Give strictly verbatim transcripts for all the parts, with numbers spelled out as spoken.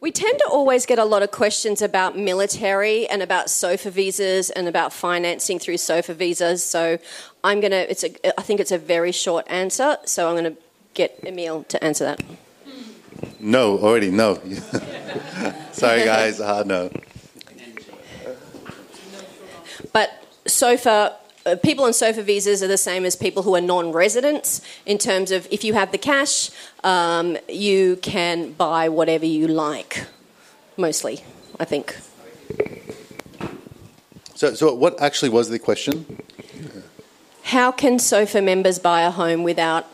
We tend to always get a lot of questions about military and about SOFA visas and about financing through SOFA visas. So I'm going to, it's a, I think it's a very short answer, so I'm going to get Emile to answer that. No, already, no. Sorry, guys, uh, no. But SOFA, uh, people on SOFA visas are the same as people who are non-residents in terms of if you have the cash, um, you can buy whatever you like, mostly, I think. So, so what actually was the question? How can SOFA members buy a home without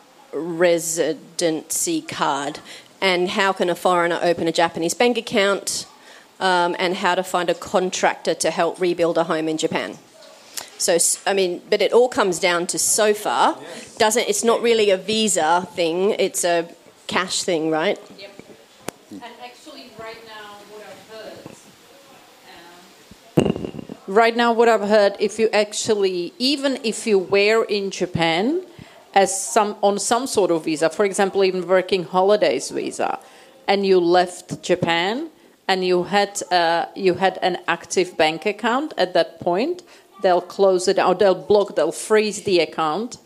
residency card? And how can a foreigner open a Japanese bank account? Um, and how to find a contractor to help rebuild a home in Japan. So, I mean, but it all comes down to SOFA. Doesn't, it's not really a visa thing, it's a cash thing, right? Yep. And actually right now what I've heard, uh, right now what I've heard, if you actually, even if you were in Japan as some on some sort of visa, for example, even working holidays visa, and you left Japan, and you had uh, you had an active bank account at that point, they'll close it out, they'll block, they'll freeze the account,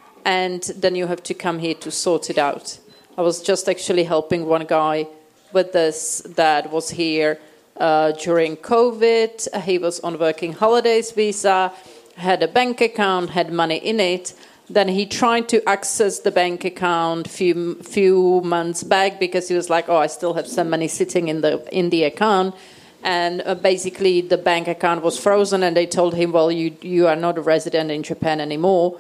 and then you have to come here to sort it out. I was just actually helping one guy with this that was here uh, during COVID. He was on working holidays visa, had a bank account, had money in it. Then he tried to access the bank account few few months back because he was like, oh, I still have some money sitting in the in the account. And uh, basically the bank account was frozen and they told him, well, you you are not a resident in Japan anymore.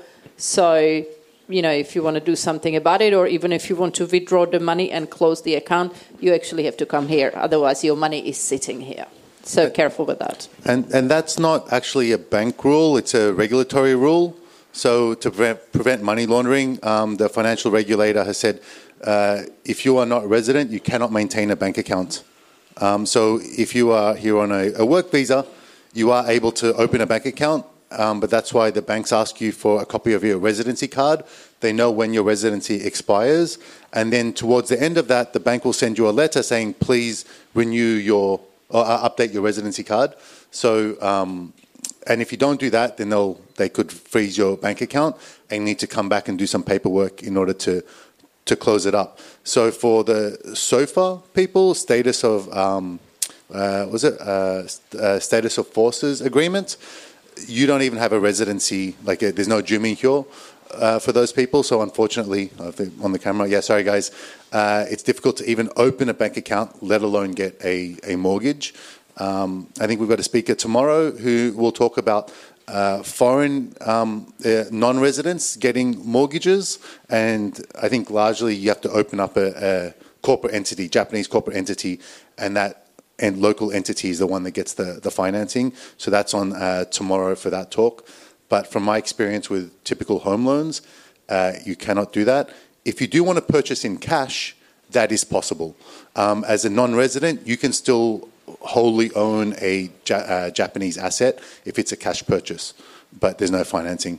So, you know, if you want to do something about it, or even if you want to withdraw the money and close the account, you actually have to come here. Otherwise, your money is sitting here. So careful with that. And and that's not actually a bank rule, it's a regulatory rule. So to prevent, prevent money laundering, um, the financial regulator has said uh, if you are not a resident, you cannot maintain a bank account. Um, so if you are here on a, a work visa, you are able to open a bank account, um, but that's why the banks ask you for a copy of your residency card. They know when your residency expires, and then towards the end of that, the bank will send you a letter saying, please renew your, or uh, update your residency card. So, um, and if you don't do that, then they'll they could freeze your bank account and you need to come back and do some paperwork in order to to close it up. So for the SOFA people, status of um, uh, was it uh, uh, status of forces agreement, you don't even have a residency. Like a, there's no jumihyo uh, for those people. So unfortunately, I think on the camera, yeah, sorry guys, uh, it's difficult to even open a bank account, let alone get a a mortgage. Um, I think we've got a speaker tomorrow who will talk about uh, foreign um, uh, non-residents getting mortgages, and I think largely you have to open up a, a corporate entity, Japanese corporate entity, and that and local entity is the one that gets the, the financing. So that's on uh, tomorrow for that talk. But from my experience with typical home loans, uh, you cannot do that. If you do want to purchase in cash, that is possible. Um, as a non-resident, you can still wholly own a ja- uh, Japanese asset if it's a cash purchase, but there's no financing.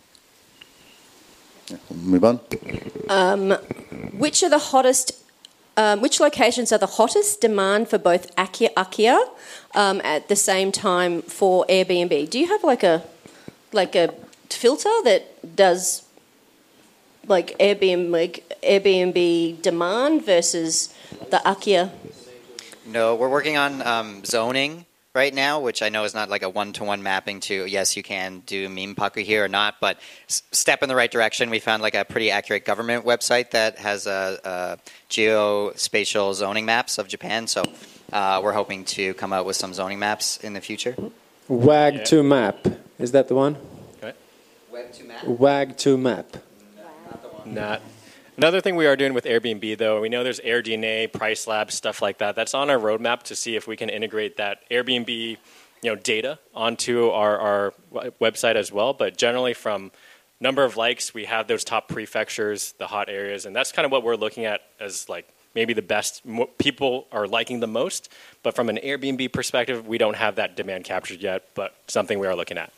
Yeah, we'll move on. Um, which are the hottest? Um, which locations are the hottest demand for both Akia Akia um, at the same time for Airbnb? Do you have like a like a filter that does like Airbnb like Airbnb demand versus the Akia? No, we're working on um, zoning right now, which I know is not like a one-to-one mapping to, yes, you can do Minpaku here or not, but s- step in the right direction. We found like a pretty accurate government website that has a, a geospatial zoning maps of Japan, so uh, we're hoping to come out with some zoning maps in the future. Wag Yeah. to map, is that the one? Okay. Web to map? Wag to map. Not the one. Not. Another thing we are doing with Airbnb, though, we know there's AirDNA, Price Labs, stuff like that. That's on our roadmap to see if we can integrate that Airbnb, you know, data onto our, our website as well. But generally, from number of likes, we have those top prefectures, the hot areas, and that's kind of what we're looking at as like maybe the best mo- people are liking the most. But from an Airbnb perspective, we don't have that demand captured yet, but something we are looking at.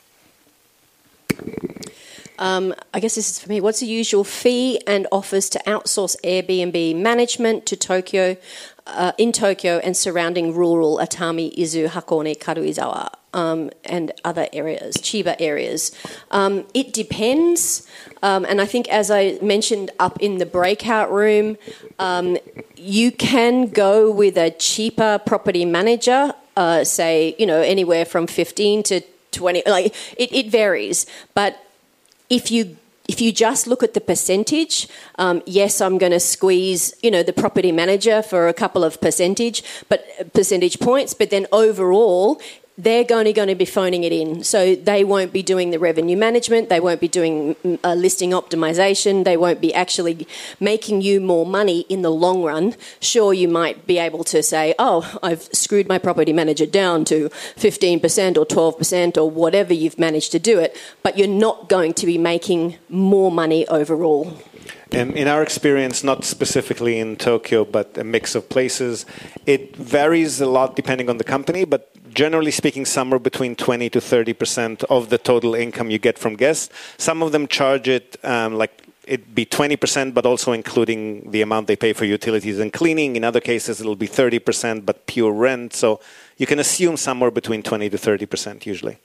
Um, I guess this is for me. What's the usual fee and offers to outsource Airbnb management to Tokyo? uh, in Tokyo and surrounding rural Atami, Izu, Hakone, Karuizawa, um, and other areas, Chiba areas. Um, it depends, um, and I think as I mentioned up in the breakout room, um, you can go with a cheaper property manager, uh, say, you know, anywhere from fifteen to twenty, like it, it varies. But if you if you just look at the percentage, um, yes, I'm going to squeeze, you know, the property manager for a couple of percentage, but percentage points. But then overall, they're only going to be phoning it in. So they won't be doing the revenue management. They won't be doing uh, listing optimization. They won't be actually making you more money in the long run. Sure, you might be able to say, oh, I've screwed my property manager down to fifteen percent or twelve percent or whatever you've managed to do it, but you're not going to be making more money overall. Um, in our experience, not specifically in Tokyo, but a mix of places, it varies a lot depending on the company, but generally speaking, somewhere between twenty to thirty percent of the total income you get from guests. Some of them charge it um, like it'd be twenty percent, but also including the amount they pay for utilities and cleaning. In other cases, it'll be thirty percent, but pure rent. So you can assume somewhere between twenty to thirty percent usually.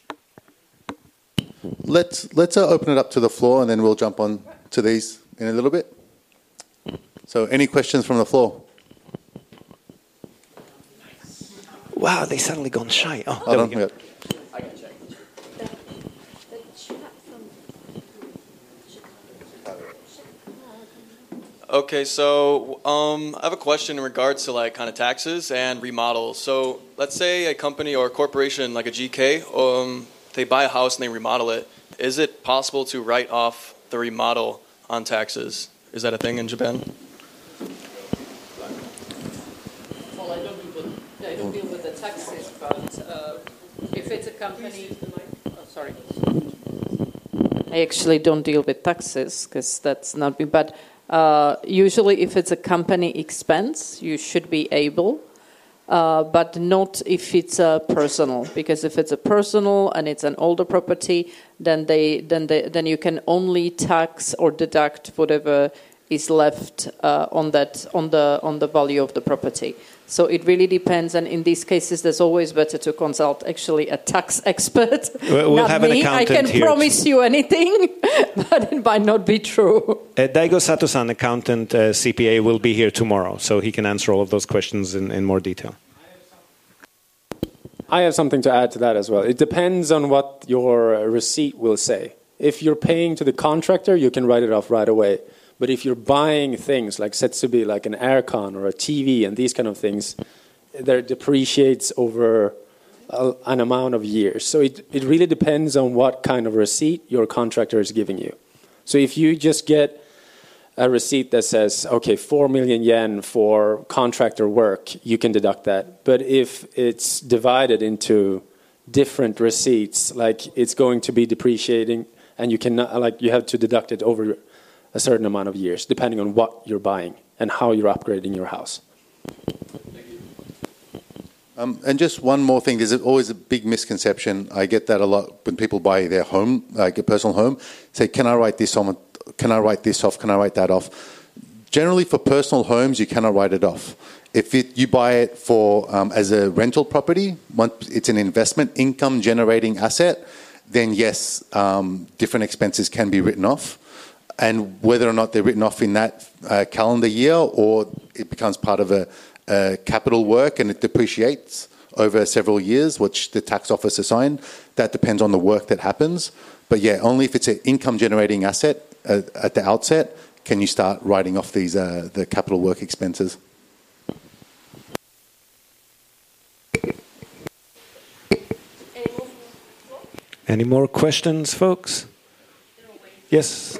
Let's let's uh, open it up to the floor, and then we'll jump on to these in a little bit. So, any questions from the floor? Wow, they suddenly gone shy. Oh, Hold on. we go. Okay, so um, I have a question in regards to like kind of taxes and remodels. So let's say a company or a corporation like a G K, um, they buy a house and they remodel it. Is it possible to write off the remodel on taxes? Is that a thing in Japan? Well, I don't deal with, I don't deal with the taxes, but uh, if it's a company... Oh, sorry. I actually don't deal with taxes because that's not me. But uh, usually if it's a company expense, you should be able, uh, but not if it's a personal. Because if it's a personal and it's an older property, then they then they, then you can only tax or deduct whatever is left uh, on that on the on the value of the property. So it really depends, and in these cases, there's always better to consult actually a tax expert. We'll not have an me. accountant I can here. promise you anything, but it might not be true. Uh, Daigo Sato-san, accountant, uh, C P A, will be here tomorrow, so he can answer all of those questions in, in more detail. I have something to add to that as well. It depends on what your receipt will say. If you're paying to the contractor, you can write it off right away. But if you're buying things like Setsubi, like an aircon or a T V and these kind of things, that depreciates over a, an amount of years. So it, it really depends on what kind of receipt your contractor is giving you. So if you just get a receipt that says, okay, four million yen for contractor work, you can deduct that. But if it's divided into different receipts, like it's going to be depreciating, and you cannot, like you have to deduct it over a certain amount of years, depending on what you're buying and how you're upgrading your house. Um, and just one more thing, there's always a big misconception. I get that a lot when people buy their home, like a personal home, say, can I write this on? Can I write this off? Can I write that off? Generally, for personal homes, you cannot write it off. If it, you buy it for um, as a rental property, once it's an investment income generating asset, then yes, um, different expenses can be written off. And whether or not they're written off in that uh, calendar year or it becomes part of a, a capital work and it depreciates over several years, which the tax office assigned, that depends on the work that happens. But yeah, only if it's an income generating asset uh, at the outset can you start writing off these uh, the capital work expenses. Any more questions, folks? Yes.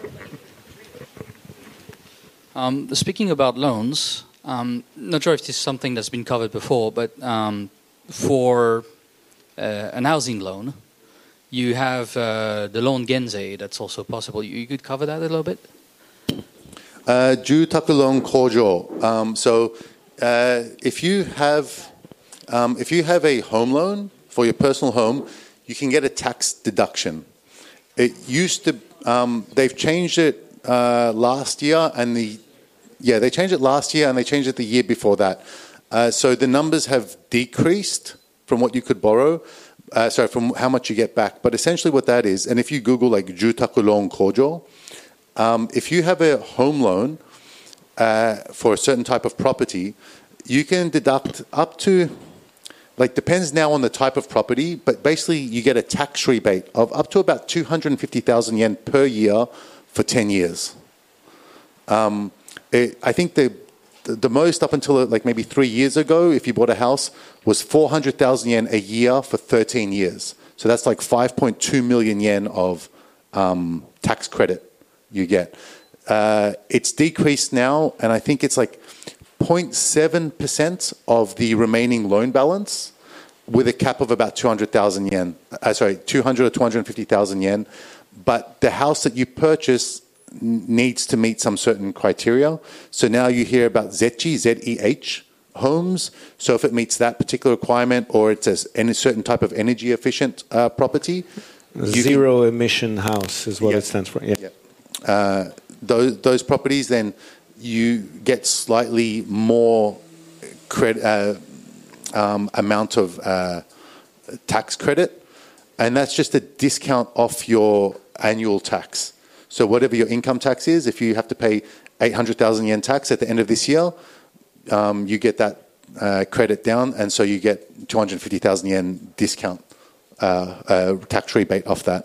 Um, speaking about loans, um, not sure if this is something that's been covered before, but um, for uh, an housing loan, you have uh, the loan Genzei. That's also possible. You, you could cover that a little bit. Uh, Jutaku loan kojo. Um, so, uh, if you have um, if you have a home loan for your personal home, you can get a tax deduction. It used to. Um, they've changed it uh, last year, and the yeah they changed it last year, and they changed it the year before that. Uh, so the numbers have decreased from what you could borrow, uh, sorry, from how much you get back. But essentially what that is, and if you Google like Jutaku loan kojo, um, if you have a home loan uh, for a certain type of property, you can deduct up to, like depends now on the type of property, but basically you get a tax rebate of up to about two hundred fifty thousand yen per year for ten years. Um, it, I think the, the the most up until like maybe three years ago, if you bought a house, was four hundred thousand yen a year for thirteen years. So that's like five point two million yen of um, tax credit you get. Uh, it's decreased now, and I think it's like zero point seven percent of the remaining loan balance, with a cap of about two hundred thousand yen. Uh, sorry, two hundred or two hundred fifty thousand yen. But the house that you purchase needs to meet some certain criteria. So now you hear about Zechi, Z E H homes. So if it meets that particular requirement, or it's a, any certain type of energy efficient uh, property, zero can, emission house is what yeah, it stands for. Yeah. yeah. Uh, those those properties, then you get slightly more credit uh, um, amount of uh, tax credit, and that's just a discount off your annual tax. So whatever your income tax is, if you have to pay eight hundred thousand yen tax at the end of this year, um, you get that uh, credit down, and so you get two hundred fifty thousand yen discount uh, uh, tax rebate off that.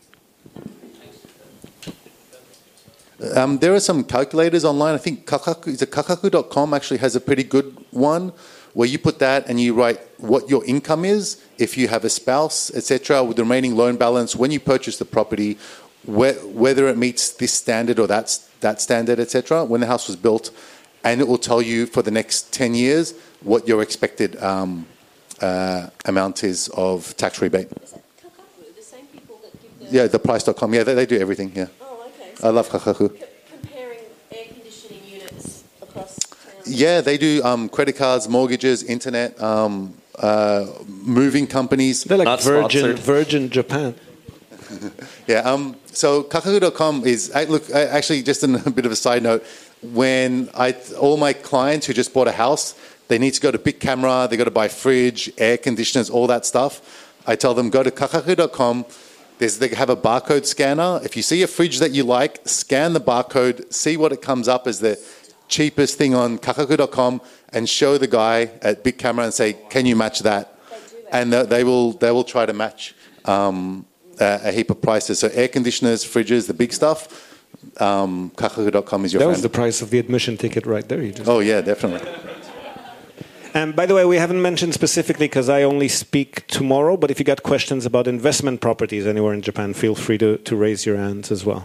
Um, there are some calculators online. I think Kakaku, is it kakaku dot com actually has a pretty good one, where you put that and you write what your income is, if you have a spouse, et cetera, with the remaining loan balance, when you purchase the property, wh- whether it meets this standard or that, that standard, et cetera, when the house was built, and it will tell you for the next ten years what your expected um, uh, amount is of tax rebate. Is that Kakaku, the same people that give the... Yeah, the price dot com. Yeah, they, they do everything, yeah. Oh, okay. So I love Kakaku. C- comparing air conditioning units across town. Yeah, they do um, credit cards, mortgages, internet, um, uh, moving companies. They're like Not Virgin, sponsored. Virgin Japan. Yeah. Um, so Kakaku dot com is I, look. I, actually, just in a bit of a side note, when I all my clients who just bought a house, they need to go to Big Camera. They got to buy fridge, air conditioners, all that stuff. I tell them go to Kakaku dot com. There's, they have a barcode scanner. If you see a fridge that you like, scan the barcode, see what it comes up as the cheapest thing on Kakaku dot com, and show the guy at Big Camera and say, "Can you match that?" And they, they will they will try to match um, a, a heap of prices. So air conditioners, fridges, the big stuff. Um, Kakaku dot com is your That friend. was the price of the admission ticket right there. You just Oh yeah, definitely. And by the way, we haven't mentioned specifically because I only speak tomorrow, but if you got questions about investment properties anywhere in Japan, feel free to, to raise your hands as well.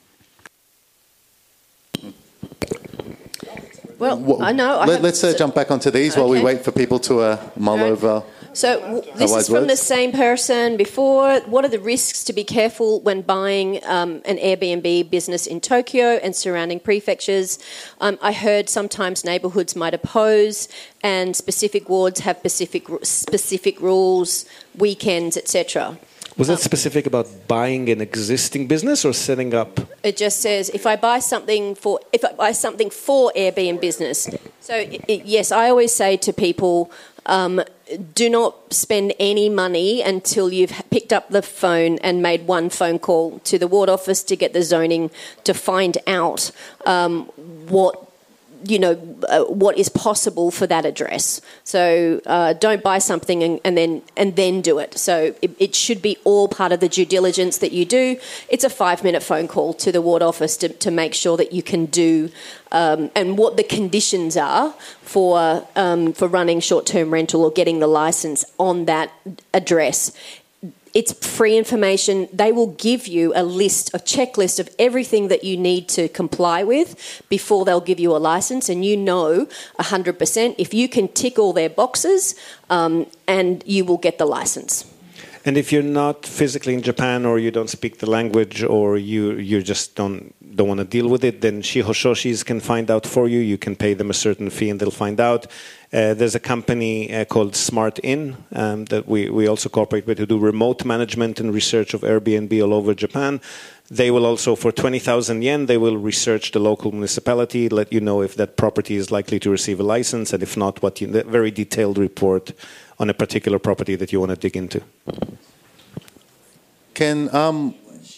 Well, Well, I know. I Let, have- let's uh, jump back onto these while we Okay. wait for people to uh, mull Right. over. So w- this wise is from the words. same person before. What are the risks to be careful when buying um, an Airbnb business in Tokyo and surrounding prefectures? Um, I heard sometimes neighbourhoods might oppose, and specific wards have specific specific rules, weekends, et cetera. Was that specific about buying an existing business or setting up? It just says if I buy something for if I buy something for Airbnb business. So it, it, yes, I always say to people, um, do not spend any money until you've picked up the phone and made one phone call to the ward office to get the zoning to find out um, what. You know uh, what is possible for that address. So uh, don't buy something and, and then and then do it. So it, it should be all part of the due diligence that you do. It's a five-minute phone call to the ward office to, to make sure that you can do um, and what the conditions are for um, for running short-term rental or getting the license on that address. It's free information. They will give you a list, a checklist of everything that you need to comply with before they'll give you a license, and you know one hundred percent if you can tick all their boxes, um, and you will get the license. And if you're not physically in Japan or you don't speak the language or you, you just don't don't want to deal with it, then Shihoshoshi's can find out for you. You can pay them a certain fee and they'll find out. Uh, there's a company uh, called Smart Inn um, that we, we also cooperate with, who do remote management and research of Airbnb all over Japan. They will also, for twenty thousand yen, they will research the local municipality, let you know if that property is likely to receive a license, and if not, what you, a very detailed report on a particular property that you want to dig into. Can um,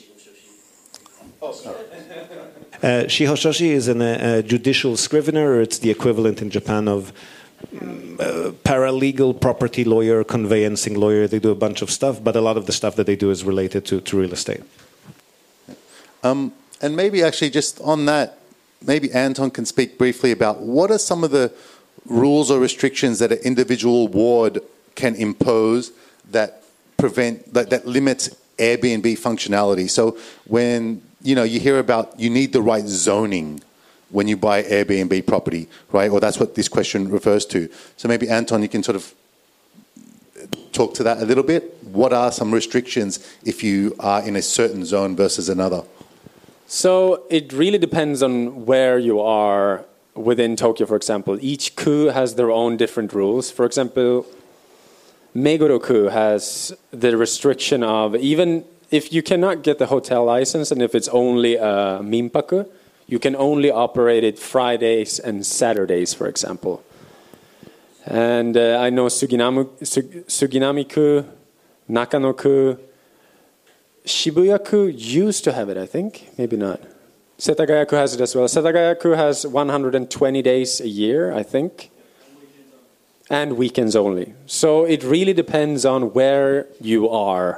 Uh, Shihoshoshi is an, a, a judicial scrivener. It's the equivalent in Japan of um, uh, paralegal, property lawyer, conveyancing lawyer. They do a bunch of stuff, but a lot of the stuff that they do is related to, to real estate. Um, and maybe actually just on that, maybe Anton can speak briefly about what are some of the rules or restrictions that an individual ward can impose that prevent, that, that limits Airbnb functionality. So when you know, you hear about you need the right zoning when you buy Airbnb property, right? Or that's what this question refers to. So maybe, Anton, you can sort of talk to that a little bit. What are some restrictions if you are in a certain zone versus another? So it really depends on where you are within Tokyo, for example. Each ku has their own different rules. For example, Meguro-ku has the restriction of even if you cannot get the hotel license, and if it's only a minpaku, you can only operate it Fridays and Saturdays, for example. And uh, I know Suginamu, Sug, Suginami-ku, Nakano-ku, Shibuya-ku used to have it, I think. Maybe not. Setagaya-ku has it as well. Setagaya-ku has one hundred twenty days a year, I think. And weekends only. So it really depends on where you are.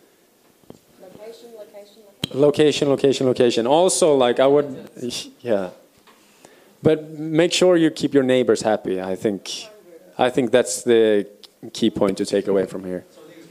Location, location, location. Also, like I would, yeah. But make sure you keep your neighbors happy. I think, I think that's the key point to take away from here.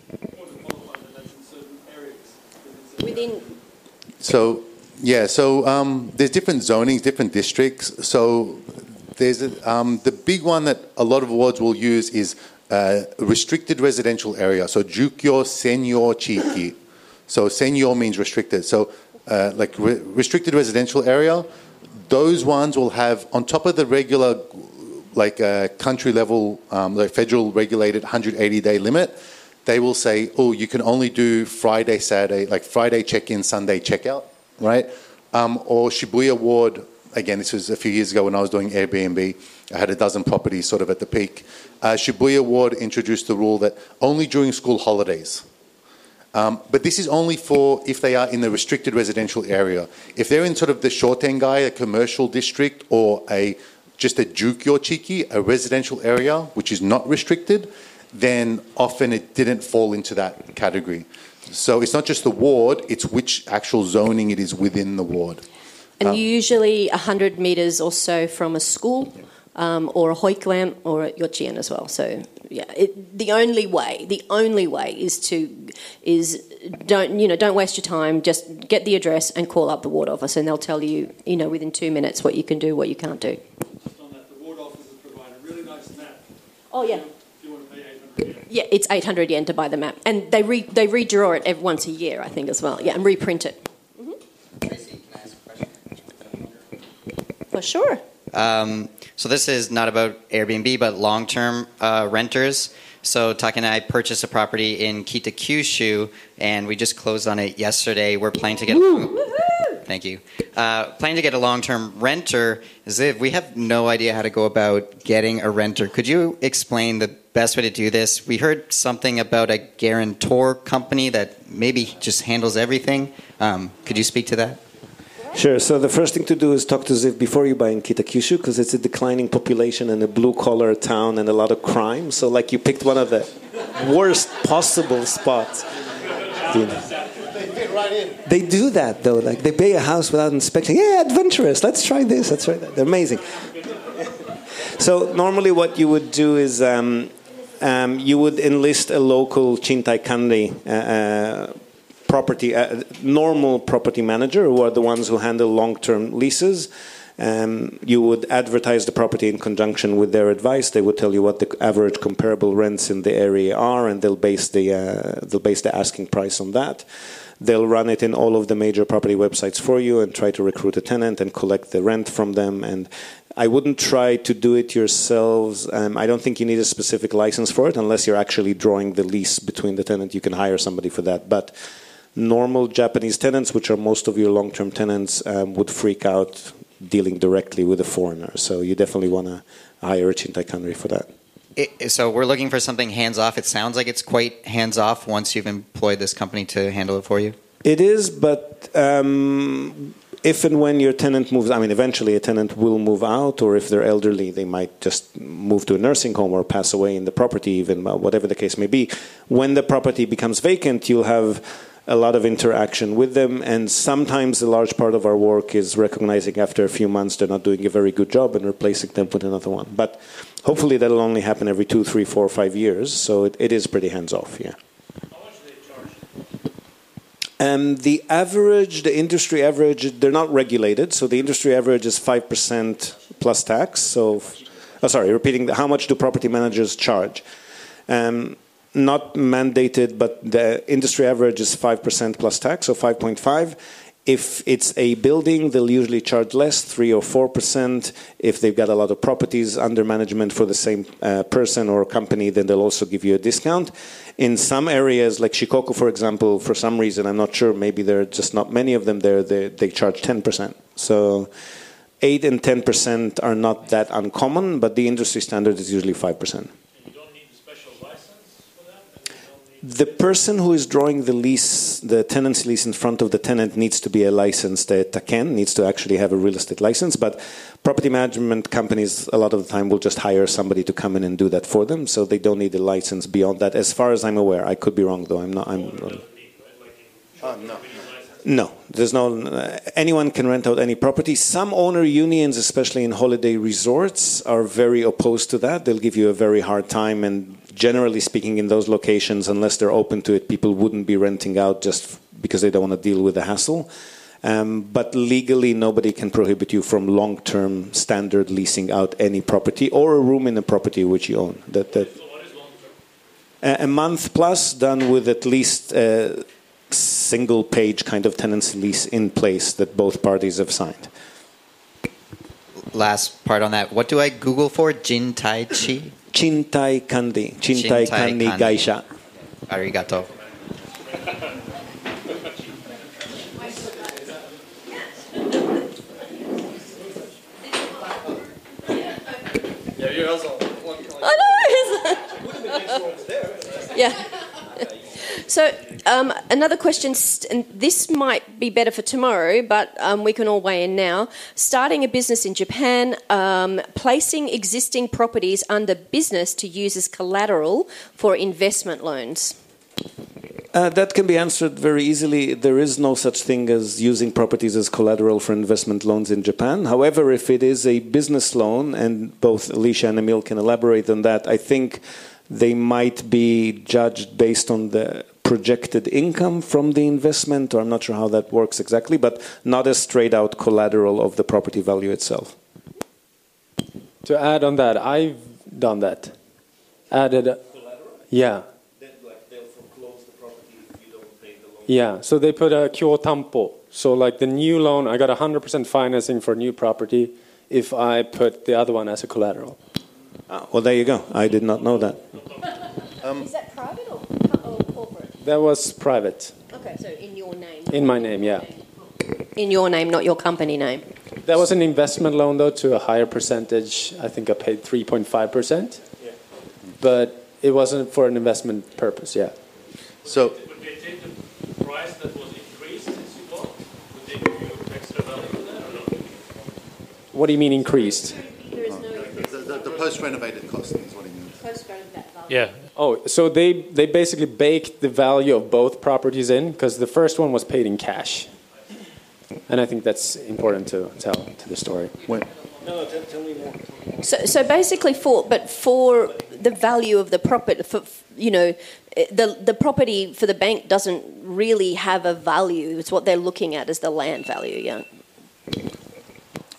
Within. So, yeah. So um, there's different zonings, different districts. So there's a, um, the big one that a lot of wards will use is uh, restricted residential area. So Jukyo Senyo Chiki. So senyo means restricted. So uh, like re- restricted residential area, those ones will have on top of the regular like uh, country level, um, like federal regulated one hundred eighty day limit, they will say, oh, you can only do Friday, Saturday, like Friday check-in, Sunday check-out, right? Um, or Shibuya Ward, again, this was a few years ago when I was doing Airbnb. I had a dozen properties sort of at the peak. Uh, Shibuya Ward introduced the rule that only during school holidays. Um, but this is only for if they are in the restricted residential area. If they're in sort of the Shotengai, a commercial district, or a just a Jukyo Chiki, a residential area, which is not restricted, then often it didn't fall into that category. So it's not just the ward, it's which actual zoning it is within the ward. And um, usually one hundred metres or so from a school um, or a hoikuen or a yochien as well. So yeah, it, the only way, the only way is to is don't you know don't waste your time. Just get the address and call up the ward office, and they'll tell you you know within two minutes what you can do, what you can't do. Just on that, the ward offices provide a really nice map. Oh yeah. If you want to pay eight hundred yen. Yeah, it's eight hundred yen to buy the map, and they re, they redraw it every once a year, I think as well. Yeah, and reprint it. Tracy, can I ask a question? For sure. Um, so this is not about Airbnb, but long-term uh, renters. So Taki and I purchased a property in Kitakyushu, and we just closed on it yesterday. We're planning to get. Thank you. Uh, planning to get a long-term renter. Ziv, we have no idea how to go about getting a renter. Could you explain the best way to do this? We heard something about a guarantor company that maybe just handles everything. Um, could you speak to that? Sure. So the first thing to do is talk to Ziv before you buy in Kitakyushu, because it's a declining population and a blue-collar town and a lot of crime. So, like, you picked one of the worst possible spots. You know. They fit right in. They do that, though. Like, they buy a house without inspection. Yeah, adventurous. Let's try this. Let's try that. They're amazing. So normally what you would do is um, um, you would enlist a local Chintai Kanri uh, uh, property, uh, normal property manager, who are the ones who handle long-term leases. Um, you would advertise the property in conjunction with their advice. They would tell you what the average comparable rents in the area are, and they'll base the uh, they'll base the asking price on that. They'll run it in all of the major property websites for you and try to recruit a tenant and collect the rent from them. And I wouldn't try to do it yourselves. Um, I don't think you need a specific license for it unless you're actually drawing the lease between the tenant. You can hire somebody for that. But normal Japanese tenants, which are most of your long-term tenants, um, would freak out dealing directly with a foreigner. So you definitely want to hire a Chintai Kanri for that. It, so we're looking for something hands-off. It sounds like it's quite hands-off once you've employed this company to handle it for you. It is, but um, if and when your tenant moves, I mean, eventually a tenant will move out, or if they're elderly, they might just move to a nursing home or pass away in the property, even whatever the case may be. When the property becomes vacant, you'll have a lot of interaction with them, and sometimes a large part of our work is recognizing after a few months they're not doing a very good job and replacing them with another one. But hopefully that'll only happen every two, three, four, five years, so it, it is pretty hands-off, yeah. How much do they charge? Um, the average, the industry average, they're not regulated, so the industry average is five percent plus tax. So, oh, sorry, repeating, how much do property managers charge? Um, Not mandated, but the industry average is five percent plus tax, so five point five. If it's a building, they'll usually charge less, three or four percent. If they've got a lot of properties under management for the same uh, person or company, then they'll also give you a discount. In some areas, like Shikoku, for example, for some reason, I'm not sure, maybe there are just not many of them there, they, they charge ten percent. So eight and ten percent are not that uncommon, but the industry standard is usually five percent. The person who is drawing the lease, the tenancy lease in front of the tenant needs to be a licensed uh, taken, needs to actually have a real estate license. But property management companies, a lot of the time, will just hire somebody to come in and do that for them. So they don't need a license beyond that, as far as I'm aware. I could be wrong, though. I'm not. I'm. Oh, no. No, there's no. Uh, anyone can rent out any property. Some owner unions, especially in holiday resorts, are very opposed to that. They'll give you a very hard time, and generally speaking, in those locations, unless they're open to it, people wouldn't be renting out just because they don't want to deal with the hassle. Um, but legally, nobody can prohibit you from long-term standard leasing out any property or a room in a property which you own. That that. So what is long-term? A month plus, done with at least a single page kind of tenancy lease in place that both parties have signed. Last part on that. What do I Google for? Jintai Chi? Chintai Kanri. Chintai Kanri Gaisha. Arigato. Yeah, you're also one. I know. Yeah. So um, another question, and this might be better for tomorrow, but um, we can all weigh in now. Starting a business in Japan, um, placing existing properties under business to use as collateral for investment loans. Uh, that can be answered very easily. There is no such thing as using properties as collateral for investment loans in Japan. However, if it is a business loan, and both Alicia and Emil can elaborate on that, I think they might be judged based on the projected income from the investment, or I'm not sure how that works exactly, but not a straight-out collateral of the property value itself. To add on that, I've done that. Added, Collateral? Yeah. Then, like, they'll foreclose the property if you don't pay the loan. Yeah, so they put a kyotampo. So like the new loan, I got one hundred percent financing for new property if I put the other one as a collateral. Ah, well, there you go. I did not know that. Um, Is that private or, or corporate? That was private. Okay, so in your name. In my name, yeah. In your name, not your company name. That was an investment loan, though, to a higher percentage. I think I paid three point five percent. Yeah. But it wasn't for an investment purpose, yeah. So, Would they take the price that was increased since you bought? Would they give you extra value for that or not? What do you mean increased? There is no the, the, the post-renovated cost is what he means. Yeah. Oh, so they, they basically baked the value of both properties in, because the first one was paid in cash. And I think that's important to tell to the story. When, No, tell, tell me more. So, so basically, for but for the value of the property, for you know, the the property for the bank doesn't really have a value. It's what they're looking at as the land value. Yeah.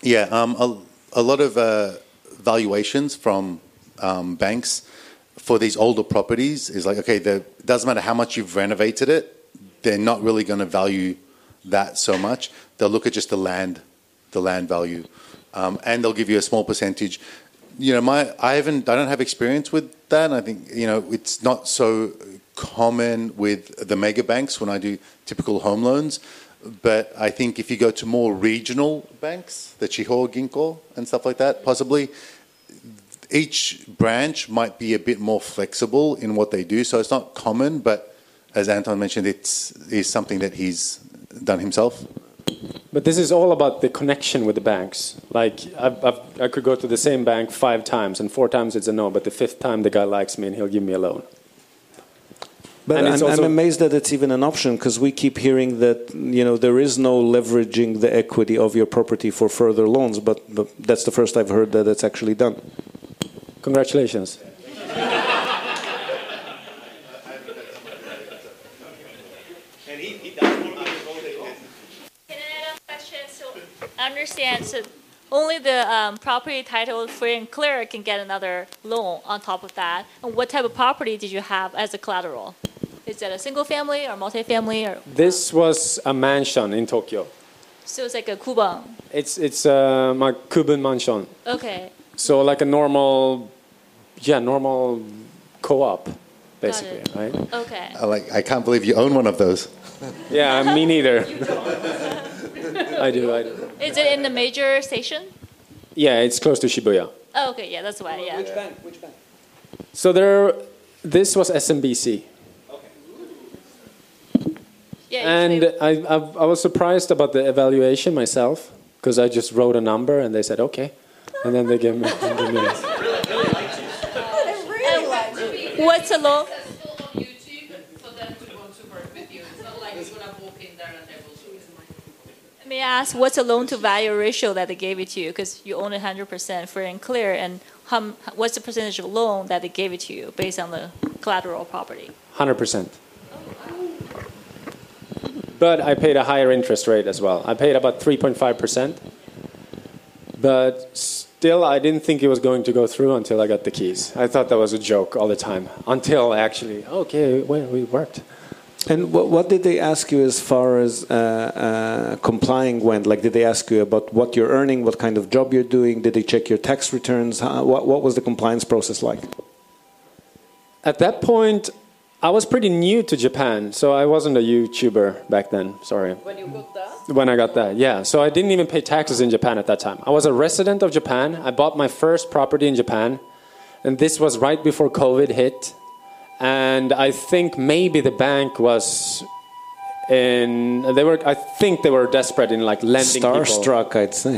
Yeah, um, a, a lot of uh, valuations from um, banks for these older properties is like, okay, the, it doesn't matter how much you've renovated it, they're not really going to value that so much. They'll look at just the land, the land value, um, and they'll give you a small percentage. You know, my I haven't, I don't have experience with that. I think, you know, it's not so common with the mega banks when I do typical home loans. But I think if you go to more regional banks, the Chiho Ginko and stuff like that, possibly each branch might be a bit more flexible in what they do. So it's not common, but as Anton mentioned, it's is something that he's done himself. But this is all about the connection with the banks. Like, I've, I've, I could go to the same bank five times, and four times it's a no, but the fifth time the guy likes me and he'll give me a loan. But And I'm, it's also- I'm amazed that it's even an option, because we keep hearing that, you know, there is no leveraging the equity of your property for further loans, but, but that's the first I've heard that it's actually done. Congratulations. Can I add a question? So I understand. So only the um, property title free and clear can get another loan on top of that. And what type of property did you have as a collateral? Is that a single family or multi-family? Or This was a mansion in Tokyo. so it's like a kubang. It's it's uh, my Kuben mansion. Okay. So like a normal, yeah, normal co-op, basically, it. right? Okay. I like, I can't believe you own one of those. Yeah, me neither. I do, I do. Is it in the major station? Yeah, it's close to Shibuya. Oh, okay. Yeah, that's why. Yeah. bank? Which bank? So there, this was S M B C. Yeah. And usually- I, I, I was surprised about the evaluation myself, because I just wrote a number and they said, okay. And then they gave me, gave me this. And what's a loan? May I ask, what's the loan to value ratio that they gave it to you? Because you own it one hundred percent free and clear. And how, m- what's the percentage of loan that they gave it to you based on the collateral property? one hundred percent. But I paid a higher interest rate as well. I paid about three point five percent. But still, I didn't think it was going to go through until I got the keys. I thought that was a joke all the time. Until actually, okay, well, it worked. And what, what did they ask you as far as uh, uh, complying went? Like, did they ask you about what you're earning, what kind of job you're doing? Did they check your tax returns? How, what, what was the compliance process like? At that point, I was pretty new to Japan, so I wasn't a YouTuber back then. Sorry. When you got that? When I got that, yeah. So I didn't even pay taxes in Japan at that time. I was a resident of Japan. I bought my first property in Japan, and this was right before COVID hit. And I think maybe the bank was in. They were. I think they were desperate in like lending people. Starstruck, I'd say.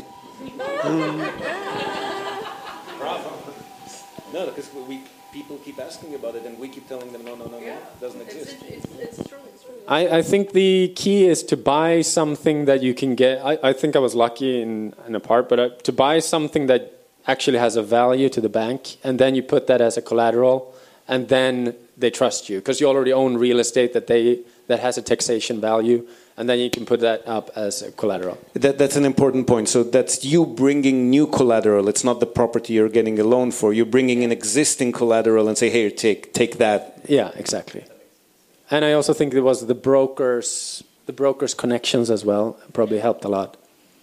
No, because we people keep asking about it, and we keep telling them no, no, no, no, it doesn't exist. It's, it's, it's true. It's true. I, I think the key is to buy something that you can get. I, I think I was lucky in, in a part, but uh, to buy something that actually has a value to the bank, and then you put that as a collateral, and then they trust you because you already own real estate that they that has a taxation value, and then you can put that up as a collateral. That, that's an important point. So that's you bringing new collateral. It's not the property you're getting a loan for. You're bringing in existing collateral and say, "Here, take take that." Yeah, exactly. And I also think there was the brokers, the brokers' connections as well probably helped a lot.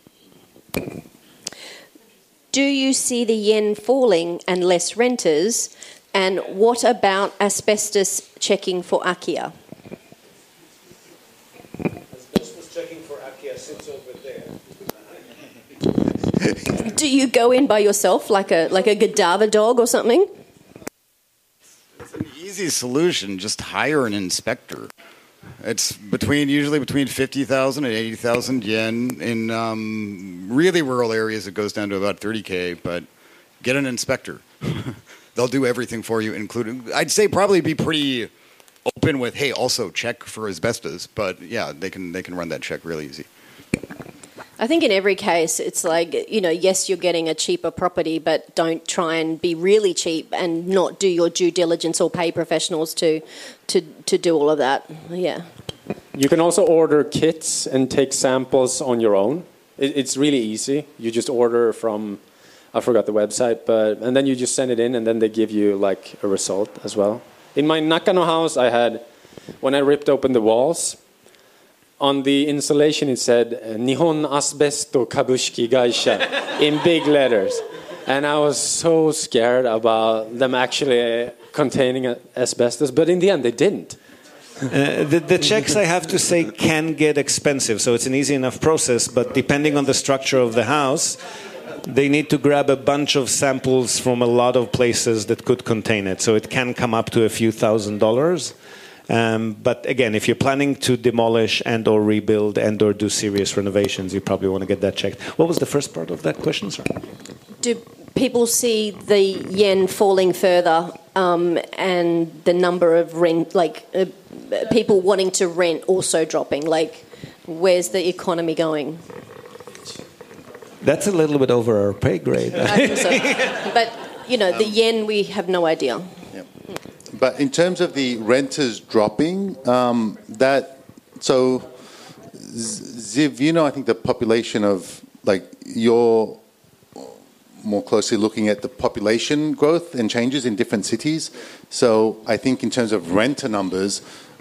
Do you see the yen falling and less renters? And what about asbestos checking for Akia? Asbestos checking for Akia sits over there. Do you go in by yourself like a like a Godiva dog or something? It's an easy solution. Just hire an inspector. It's between usually between fifty thousand and eighty thousand yen. In um, really rural areas, it goes down to about thirty k. But get an inspector. They'll do everything for you, including, I'd say probably be pretty open with, hey, also check for asbestos. But yeah, they can they can run that check really easy. I think in every case, it's like, you know, yes, you're getting a cheaper property, but don't try and be really cheap and not do your due diligence or pay professionals to to, to do all of that. Yeah. You can also order kits and take samples on your own. It, it's really easy. You just order from, I forgot the website, but and then you just send it in, and then they give you like a result as well. In my Nakano house, I had, when I ripped open the walls, on the insulation it said Nihon Asbesto Kabushiki Gaisha in big letters. And I was so scared about them actually containing asbestos, but in the end they didn't. Uh, the, the checks, I have to say, can get expensive. So it's an easy enough process, but depending on the structure of the house, they need to grab a bunch of samples from a lot of places that could contain it. So it can come up to a few thousand dollars. Um, but again, if you're planning to demolish and or rebuild and or do serious renovations, you probably want to get that checked. What was the first part of that question, sir? Do people see the yen falling further um, and the number of rent, like uh, people wanting to rent also dropping? Like, where's the economy going? That's a little bit over our pay grade. I think so. But, you know, the yen, we have no idea. Yeah. But in terms of the renters dropping, um, that, so, Ziv, you know, I think the population of, like, you're more closely looking at the population growth and changes in different cities. So I think in terms of renter numbers,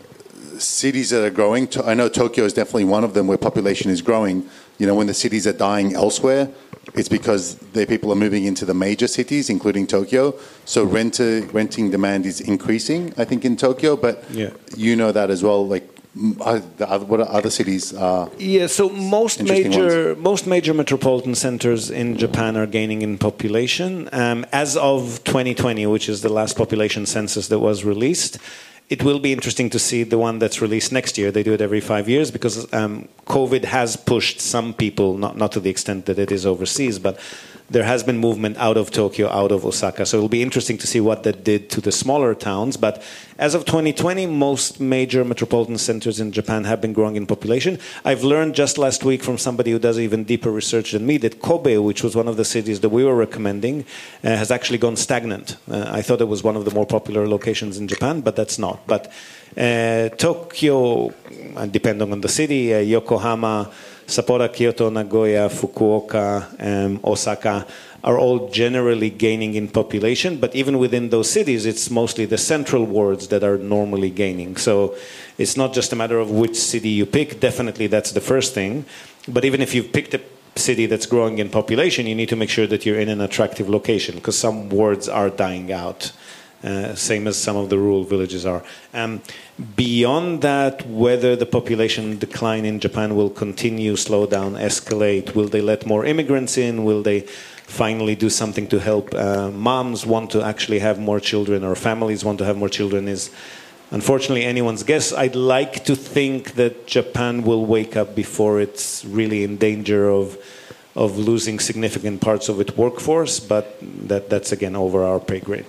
cities that are growing, I know Tokyo is definitely one of them where population is growing. You know, when the cities are dying elsewhere, it's because the people are moving into the major cities, including Tokyo. So renter, renting demand is increasing, I think, in Tokyo. But yeah. You know that as well, like, what other cities are? Yeah, so most major ones? most major metropolitan centers in Japan are gaining in population. Um, as of twenty twenty, which is the last population census that was released, it will be interesting to see the one that's released next year. They do it every five years because um, COVID has pushed some people, not not to the extent that it is overseas, but there has been movement out of Tokyo, out of Osaka. So it will be interesting to see what that did to the smaller towns. But as of twenty twenty, most major metropolitan centers in Japan have been growing in population. I've learned just last week from somebody who does even deeper research than me that Kobe, which was one of the cities that we were recommending, uh, has actually gone stagnant. Uh, I thought it was one of the more popular locations in Japan, but that's not. But uh, Tokyo, uh, depending on the city, uh, Yokohama, Sapporo, Kyoto, Nagoya, Fukuoka, um, Osaka are all generally gaining in population. But even within those cities, it's mostly the central wards that are normally gaining. So it's not just a matter of which city you pick. Definitely that's the first thing. But even if you've picked a city that's growing in population, you need to make sure that you're in an attractive location because some wards are dying out. Uh, same as some of the rural villages are. Um, beyond that, whether the population decline in Japan will continue, slow down, escalate, will they let more immigrants in, will they finally do something to help uh, moms want to actually have more children or families want to have more children is unfortunately anyone's guess. I'd like to think that Japan will wake up before it's really in danger of of losing significant parts of its workforce, but that, that's again over our pay grade.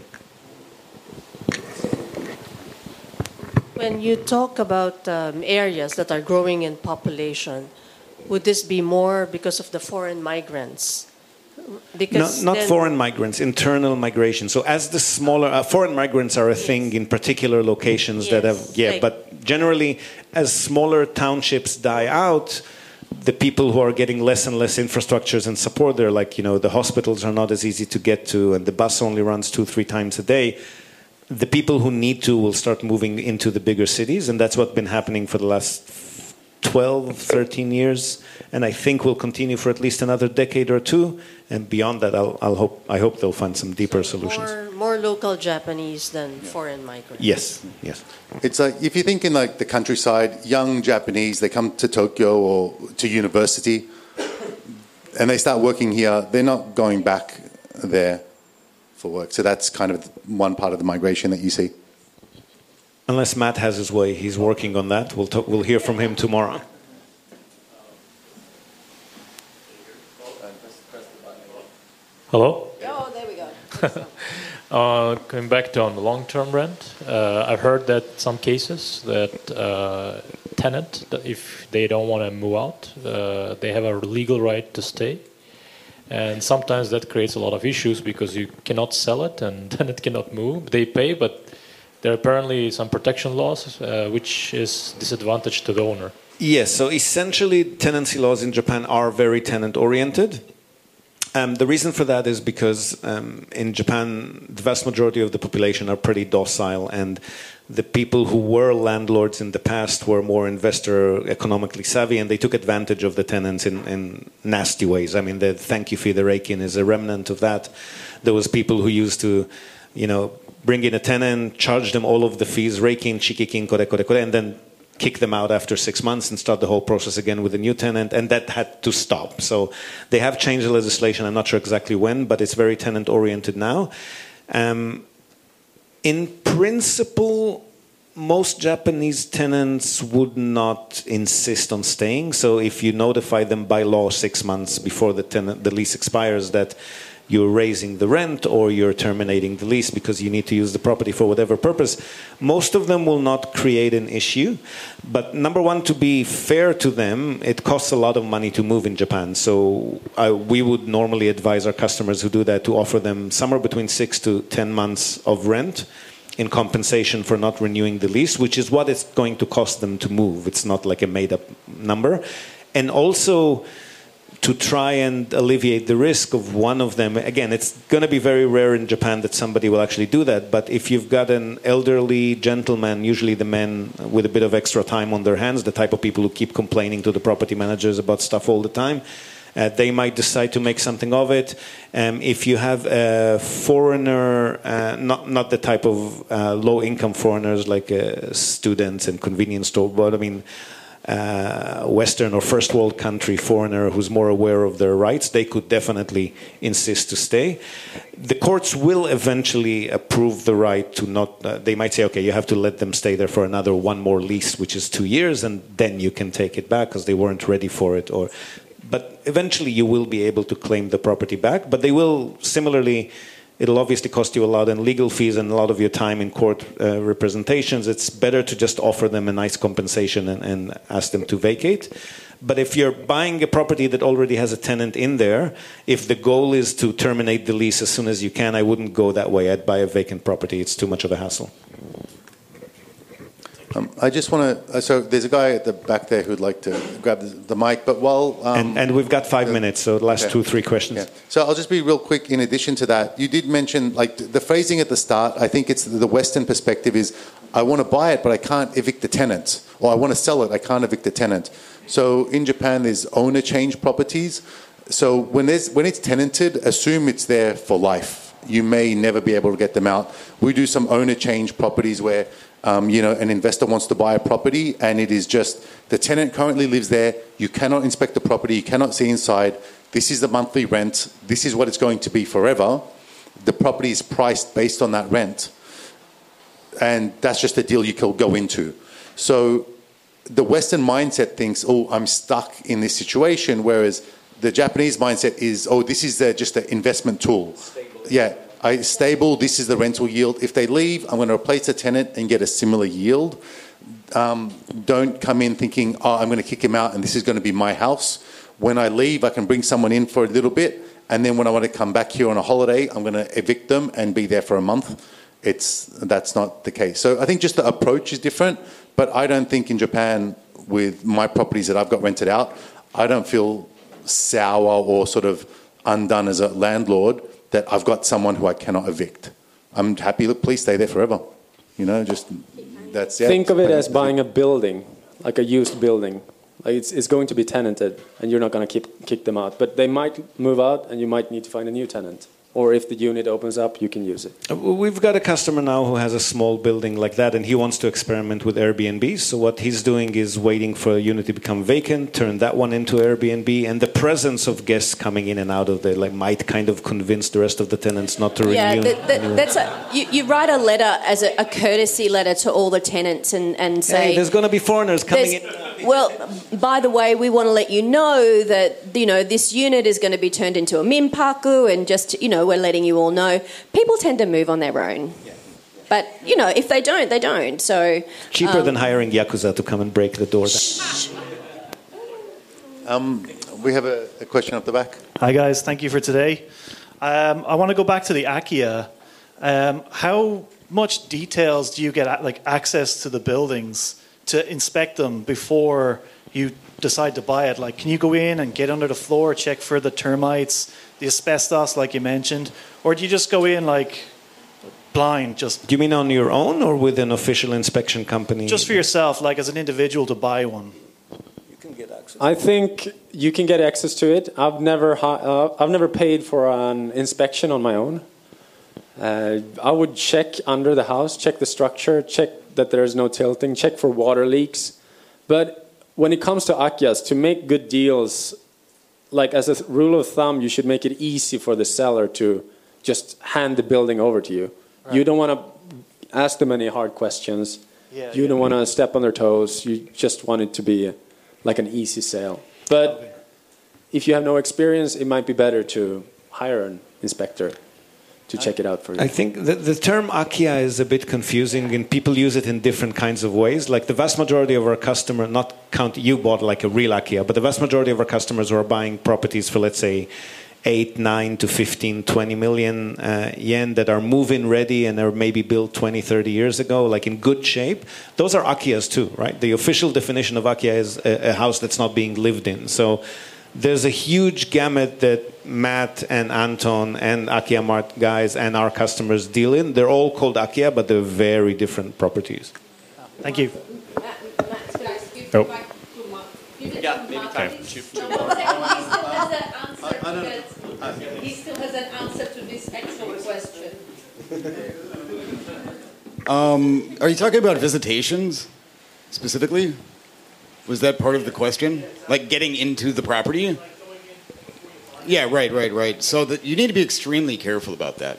When you talk about um, areas that are growing in population, would this be more because of the foreign migrants? Because not not then, foreign migrants, internal migration. So as the smaller uh, foreign migrants are a yes. thing in particular locations yes. that have yeah, like, but generally as smaller townships die out, the people who are getting less and less infrastructures and support, they're like, you know, the hospitals are not as easy to get to and the bus only runs two, three times a day. The people who need to will start moving into the bigger cities, and that's what's been happening for the last twelve, thirteen years, and I think will continue for at least another decade or two. And beyond that, I'll, I'll hope I hope they'll find some deeper so solutions. More, more local Japanese than yeah. foreign migrants. Yes, yes. It's like if you think in like the countryside, young Japanese, they come to Tokyo or to university, and they start working here. They're not going back there for work. So that's kind of one part of the migration that you see. Unless Matt has his way, he's working on that. We'll talk, we'll hear from him tomorrow. Hello? Oh, there we go. uh, going back to on the long-term rent, uh, I've heard that some cases that uh, tenant, if they don't want to move out, uh, they have a legal right to stay. And sometimes that creates a lot of issues because you cannot sell it and tenant cannot move. They pay, but there are apparently some protection laws uh, which is disadvantage to the owner. Yes, so essentially tenancy laws in Japan are very tenant-oriented. Um, the reason for that is because um, in Japan, the vast majority of the population are pretty docile, and the people who were landlords in the past were more investor economically savvy, and they took advantage of the tenants in, in nasty ways. I mean, the thank you fee, the rake-in, is a remnant of that. There was people who used to, you know, bring in a tenant, charge them all of the fees, rake-in, shikikin, kore, kore, kore, and then kick them out after six months and start the whole process again with a new tenant, and that had to stop. So they have changed the legislation. I'm not sure exactly when, but it's very tenant-oriented now. Um, in principle, most Japanese tenants would not insist on staying. So if you notify them by law six months before the tenant, the lease expires, that you're raising the rent or you're terminating the lease because you need to use the property for whatever purpose, most of them will not create an issue. But number one, to be fair to them, it costs a lot of money to move in Japan. So uh, we would normally advise our customers who do that to offer them somewhere between six to ten months of rent in compensation for not renewing the lease, which is what it's going to cost them to move. It's not like a made-up number. And also, to try and alleviate the risk of one of them. Again, it's going to be very rare in Japan that somebody will actually do that, but if you've got an elderly gentleman, usually the men with a bit of extra time on their hands, the type of people who keep complaining to the property managers about stuff all the time, uh, they might decide to make something of it. Um, if you have a foreigner, uh, not not the type of uh, low-income foreigners like uh, students and convenience store, but I mean, Uh, Western or first world country foreigner who's more aware of their rights, they could definitely insist to stay. The courts will eventually approve the right to not, uh, they might say, okay, you have to let them stay there for another one more lease, which is two years, and then you can take it back because they weren't ready for it. Or, but eventually you will be able to claim the property back, but they will similarly, it'll obviously cost you a lot in legal fees and a lot of your time in court uh, representations. It's better to just offer them a nice compensation and, and ask them to vacate. But if you're buying a property that already has a tenant in there, if the goal is to terminate the lease as soon as you can, I wouldn't go that way. I'd buy a vacant property. It's too much of a hassle. Um, I just want to. Uh, so there's a guy at the back there who'd like to grab the, the mic, but while um, and, and we've got five uh, minutes, so the last okay. two, three questions. Yeah. So I'll just be real quick. In addition to that, you did mention like the phrasing at the start. I think it's the Western perspective is I want to buy it, but I can't evict the tenant, or I want to sell it, I can't evict the tenant. So in Japan, there's owner change properties. So when there's when it's tenanted, assume it's there for life. You may never be able to get them out. We do some owner change properties where. Um, you know, an investor wants to buy a property and it is just the tenant currently lives there. You cannot inspect the property. You cannot see inside. This is the monthly rent. This is what it's going to be forever. The property is priced based on that rent. And that's just a deal you can go into. So the Western mindset thinks, oh, I'm stuck in this situation. Whereas the Japanese mindset is, oh, this is the, just an investment tool. Stable. Yeah. I, stable, this is the rental yield. If they leave, I'm going to replace the tenant and get a similar yield. Um, don't come in thinking, oh, I'm going to kick him out and this is going to be my house. When I leave, I can bring someone in for a little bit, and then when I want to come back here on a holiday, I'm going to evict them and be there for a month. It's that's not the case. So I think just the approach is different, but I don't think in Japan, with my properties that I've got rented out, I don't feel sour or sort of undone as a landlord that I've got someone who I cannot evict. I'm happy, look, please stay there forever. You know, just that's it. Think of it as buying a building, like a used building. Like it's, it's going to be tenanted, and you're not going to keep kick them out. But they might move out, and you might need to find a new tenant. Or if the unit opens up, you can use it. We've got a customer now who has a small building like that, and he wants to experiment with Airbnb. So what he's doing is waiting for a unit to become vacant, turn that one into Airbnb, and the presence of guests coming in and out of there like might kind of convince the rest of the tenants not to yeah, renew. Yeah, that, that's a, you, you write a letter as a, a courtesy letter to all the tenants and, and say... Hey, there's going to be foreigners coming in. Well, by the way, we want to let you know that, you know, this unit is going to be turned into a minpaku, and just, you know, we're letting you all know. People tend to move on their own. Yeah. But, you know, if they don't, they don't. So cheaper um, than hiring Yakuza to come and break the door down. Um, we have a, a question up the back. Hi, guys. Thank you for today. Um, I want to go back to the Akiya. Um, how much details do you get, like, access to the buildings to inspect them before you decide to buy it, like, can you go in and get under the floor, check for the termites, the asbestos, like you mentioned, or do you just go in like blind? Just do you mean on your own or with an official inspection company? Just for yourself, like as an individual to buy one. I think you can get access to it. I've never uh, I've never paid for an inspection on my own. Uh, I would check under the house, check the structure, check that there's no tilting, check for water leaks. But when it comes to Akias, to make good deals, like as a rule of thumb, you should make it easy for the seller to just hand the building over to you. Right. You don't want to ask them any hard questions. Yeah, you yeah. don't want to step on their toes. You just want it to be a, like an easy sale. But okay. if you have no experience, it might be better to hire an inspector to check it out for you. I think the, the term Akia is a bit confusing, and people use it in different kinds of ways. Like the vast majority of our customers, not count you bought like a real Akia, but the vast majority of our customers who are buying properties for, let's say, eight, nine to fifteen, twenty million uh, yen that are move-in ready and are maybe built twenty, thirty years ago, like in good shape. Those are Akias too, right? The official definition of Akia is a, a house that's not being lived in. So there's a huge gamut that Matt and Anton and Akia Mart guys and our customers deal in. They're all called Akia, but they're very different properties. Thank you. Oh. Yeah, maybe time for two, two more. He still has an answer to this actual question. Um, are you talking about visitations specifically? Was that part of the question? Like getting into the property? Yeah, right, right, right. So that you need to be extremely careful about that.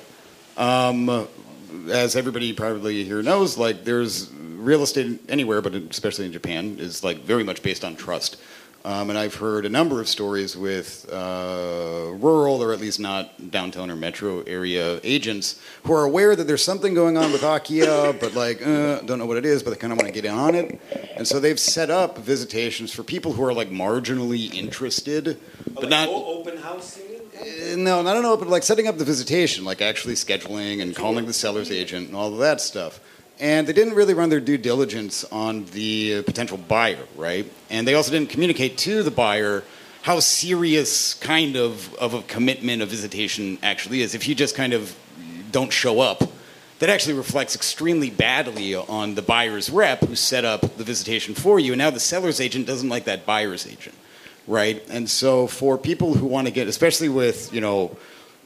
Um, as everybody probably here knows, like there's real estate anywhere, but especially in Japan, is like very much based on trust. Um, and I've heard a number of stories with uh, rural, or at least not downtown or metro area agents who are aware that there's something going on with Akia, but like, uh, don't know what it is, but they kind of want to get in on it. And so they've set up visitations for people who are like marginally interested, but like not open house. Uh, no, not an open, like setting up the visitation, like actually scheduling and calling the seller's agent and all of that stuff. And they didn't really run their due diligence on the potential buyer, right? And they also didn't communicate to the buyer how serious kind of, of a commitment a visitation actually is. If you just kind of don't show up, that actually reflects extremely badly on the buyer's rep who set up the visitation for you. And now the seller's agent doesn't like that buyer's agent, right? And so for people who want to get, especially with, you know,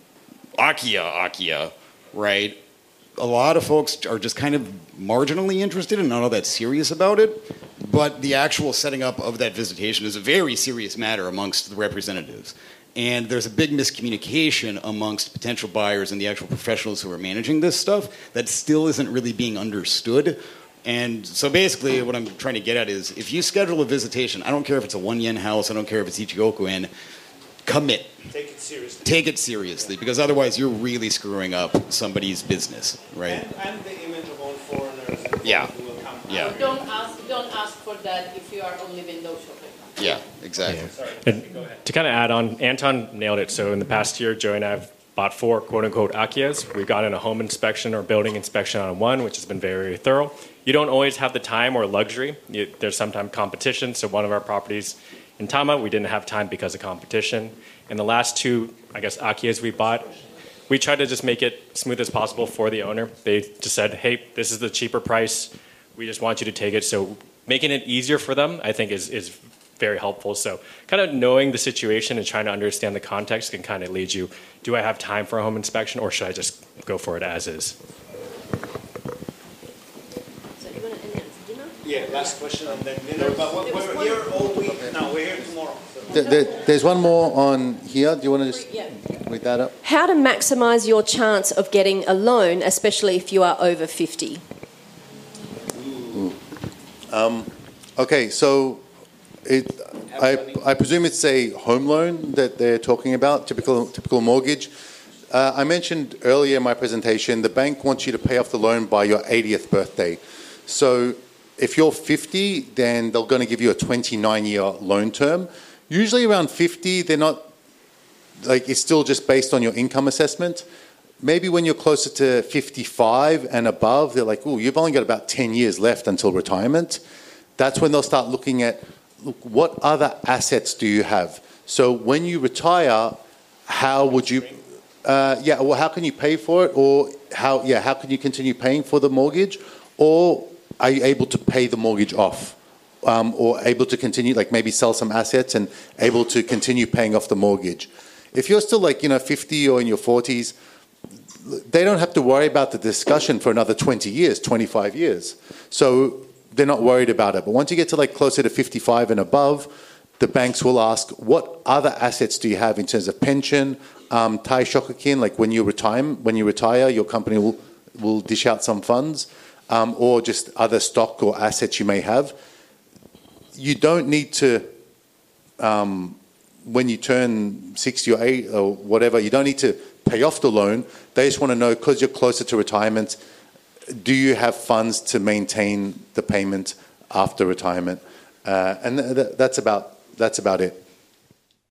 Akia, Akia, right? A lot of folks are just kind of marginally interested and not all that serious about it. But the actual setting up of that visitation is a very serious matter amongst the representatives. And there's a big miscommunication amongst potential buyers and the actual professionals who are managing this stuff that still isn't really being understood. And so basically what I'm trying to get at is if you schedule a visitation, I don't care if it's a one yen house, I don't care if it's Ichigokuen, commit. Take it seriously. Take it seriously, because otherwise you're really screwing up somebody's business, right? And, and the image of all foreigners. Yeah. Who will come. Yeah. Don't ask, don't ask for that if you are only window shopping. Yeah, exactly. Yeah. And to kind of add on, Anton nailed it. So in the past year, Joey and I have bought four quote-unquote Akias. We've gotten a home inspection or building inspection on one, which has been very thorough. You don't always have the time or luxury. You, there's sometimes competition. So one of our properties in Tama, we didn't have time because of competition. And the last two, I guess, Akias we bought, we tried to just make it smooth as possible for the owner. They just said, hey, this is the cheaper price. We just want you to take it. So making it easier for them, I think, is, is very helpful. So kind of knowing the situation and trying to understand the context can kind of lead you, do I have time for a home inspection or should I just go for it as is? Yeah, last question and then dinner. But we're here all week now. We're here tomorrow. There, there, there's one more on here. Do you want to just read that up? How to maximise your chance of getting a loan, especially if you are over fifty? Um, okay, so it, I, I presume it's a home loan that they're talking about, typical typical mortgage. Uh, I mentioned earlier in my presentation, the bank wants you to pay off the loan by your eightieth birthday. So if you're fifty, then they're going to give you a twenty-nine year loan term. Usually around fifty, they're not, like, it's still just based on your income assessment. Maybe when you're closer to fifty-five and above, they're like, oh, you've only got about ten years left until retirement. That's when they'll start looking at, look, what other assets do you have? So when you retire, how would you, uh, yeah, well, how can you pay for it? Or how, yeah, how can you continue paying for the mortgage? Or are you able to pay the mortgage off? Um, or able to continue, like maybe sell some assets and able to continue paying off the mortgage? If you're still like, you know, fifty or in your forties, they don't have to worry about the discussion for another twenty years, twenty-five years. So they're not worried about it. But once you get to like closer to fifty-five and above, the banks will ask, what other assets do you have in terms of pension, um, tai shokukin, like when you retire, when you retire, your company will, will dish out some funds, um, or just other stock or assets you may have. You don't need to, um, when you turn sixty or eight or whatever, you don't need to pay off the loan. They just want to know, because you're closer to retirement, do you have funds to maintain the payment after retirement? Uh, and th- th- that's about that's about it.